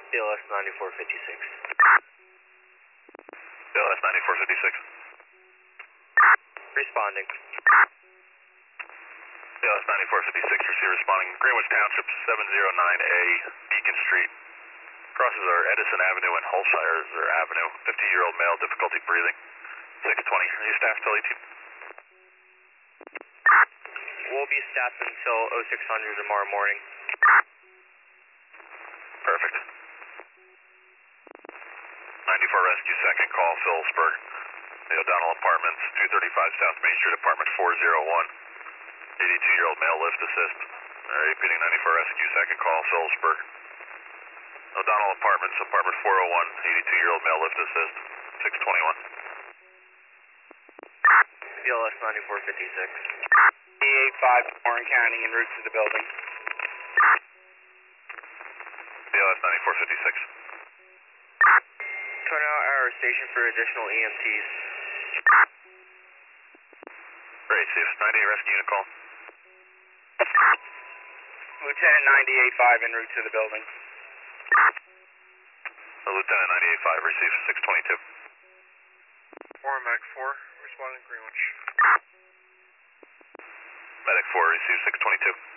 BLS 9456. BLS 9456. Responding. BLS 9456, receive responding. Greenwich Township 709A, Beacon Street. Crosses our Edison Avenue and Holshire Avenue. 50-year-old male, difficulty breathing. 620. Are you staffed till 18? We'll be staffed until 0600 tomorrow morning. Perfect. 94 Rescue, second call, Phillipsburg. The O'Donnell Apartments, 235 South Main Street, apartment 401. 82-year-old male, lift assist. Repeating 94 Rescue, second call, Phillipsburg. O'Donnell Apartments, apartment 401. 82-year-old male, lift assist. 621. BLS 9456. E85, Warren County, en route to the building. BLS 9456. Turn out our station for additional EMTs. Great, see if 98 Rescue unit call. Lieutenant 98.5 en route to the building. Lieutenant 98.5, receive 622. Medic 4, responding Greenwich. Medic 4, receive 622.